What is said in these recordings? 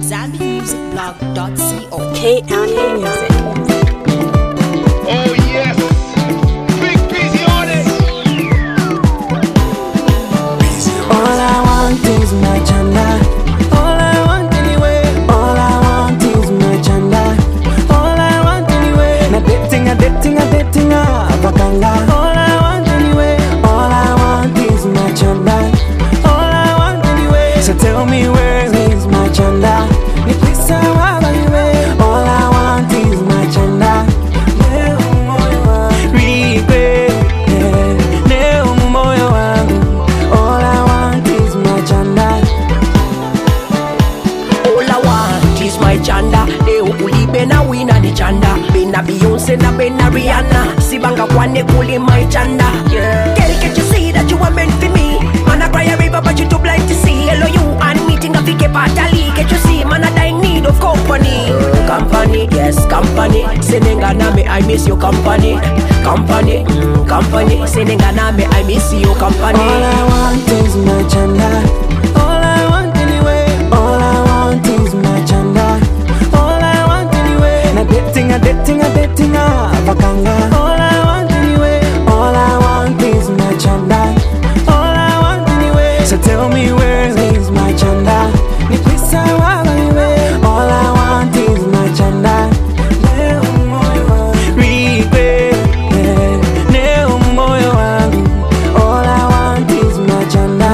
ZambianMusicBlog.co. Kanye Music. Oh yes, Big Busy on it. All I want is my chanda. All I want anyway. All I want is my chanda. All I want anyway. Na dating bakanga. All I want anyway. All I want is my chanda. All I want anyway. So tell me where is my chanda? Ni pesa wala anyway. All I want is my chanda. Leo moyo wangu regret. Leo moyo wangu. All I want is my chanda. All I want is my chanda. Leo kulibe na wina ni chanda. Bena Beyonce na bena Rihanna. Sibanga kwane kuli my chanda. Yeah. Can't you see that you are meant for me? Man I cry a river but you too blind to see. Hello you and meeting a fike patali. Can't you see man I die in need of company. Company, yes company. Senenga na me I miss your company. Company, company. Senenga na me I miss your company. All I want is my chanda. All I want anyway. All I want is my chanda. All I want anyway. Na dating bakanga. All I want anyway. All I want is my chanda. All I want anyway. So tell me where is my chanda? Ni pesa wala anyway. All I want is my chanda. Leo moyo wangu regret. Leo moyo wangu. All I want is my chanda.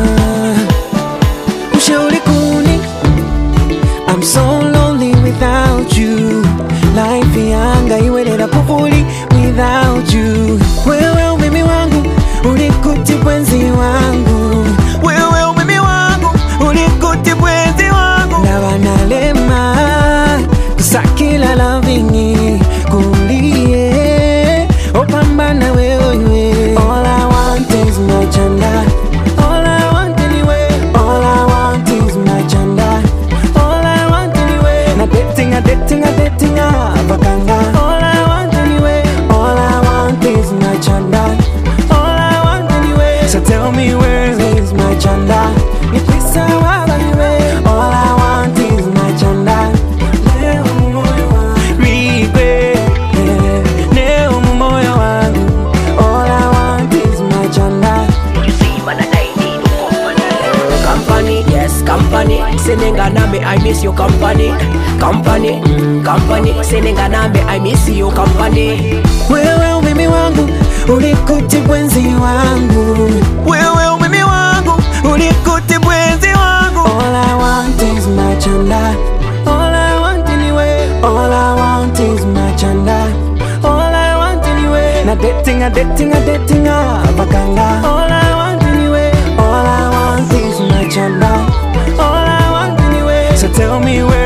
Ushauri kuni, I'm so lonely without you. Life yanga iwelera pufuli without you. Wewe umimi wangu, ulikuti bwenzi wangu. Wewe umimi wangu, ulikuti bwenzi wangu. Ndaba nalema, kusakila lovingi, kulie, opambana wewe. All I want is my chanda. All I want anyway. All I want is my chanda. All I want anyway. Na dating bakanga. All I want anyway. All I want is my chanda. All I want anyway. So tell me where is my chanda? Ni pesa wala anyway. All I want is my chanda. Leo moyo wangu regret. Leo moyo wangu. All I want is my chanda. You see man I die in need of company. Company, yes company. Senenga na me I miss your company. Company, company. Senenga na me I miss your company. Wewe umimi wangu, ulikuti bwenzi wangu. Wewe umimi wangu, ulikuti bwenzi wangu. All I want is my chanda. All I want anyway. All I want is my chanda. All I want anyway. Na dating bakanga. All I want anyway. All I want is my chanda. All I want anyway. So tell me where